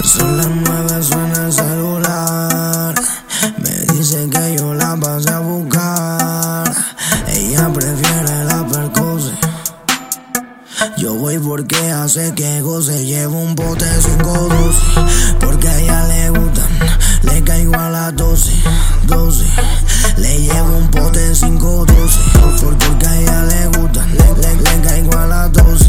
Son las 9, suena el celular. Me dice que yo la pasé a buscar. Ella prefiere la percose. Yo voy porque hace que goce. Llevo un bote 512. Porque a ella le gustan. Le caigo a las 12. Le llevo un pote 512. Porque a ella le gustan. Le caigo a las 12.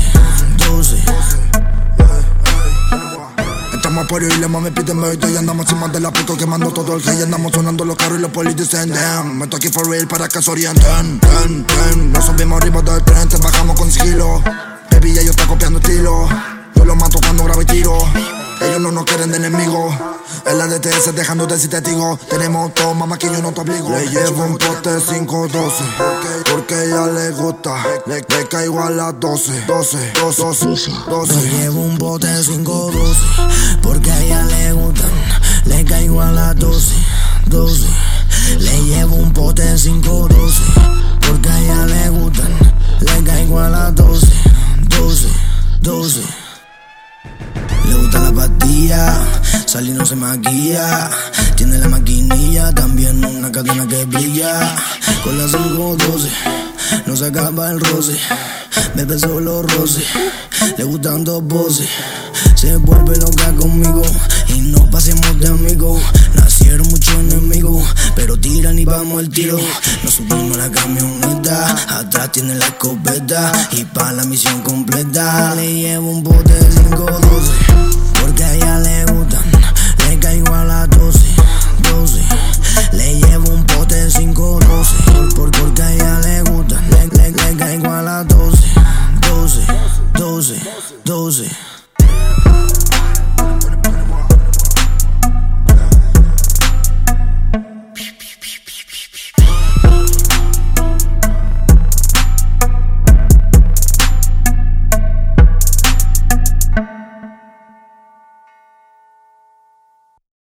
Estamos por irle, mami, pídeme y andamos encima de la pico quemando todo el hate. Andamos sonando los carros y los polis dicen damn. Me estoy aquí for real para que se orienten. Nos subimos arriba del tren, te bajamos con sigilo. Baby, ellos están copiando estilo. Yo los mato cuando grabo y tiro. Ellos no nos quieren de enemigos. En la DTS dejando de ser testigo. Tenemos todo, mamá, que yo no te obligo. Le llevo un pote 512 porque a ella le gusta. Le caigo a las 12. Le llevo un pote 512 porque a ella le gustan. Le caigo a las 12. Le llevo un pote 512 porque a ella le gustan. Le caigo a las 12. Le gusta la pastilla, salir no se maquilla. Tiene la maquinilla, también una cadena que brilla. Con la 512 no se acaba el roce. Bebe solo roce, le gustan dos voces. Se vuelve loca conmigo y nos pasemos de amigos. Nacieron muchos enemigos, pero tiran y vamos el tiro. Nos subimos a la camioneta, atrás tiene la escopeta. Y pa' la misión completa le llevo un bote 512 porque a ella le gustan. Le caigo a las 12. Le llevo un pote 512 porque a ella le gustan. Le caigo a las 12.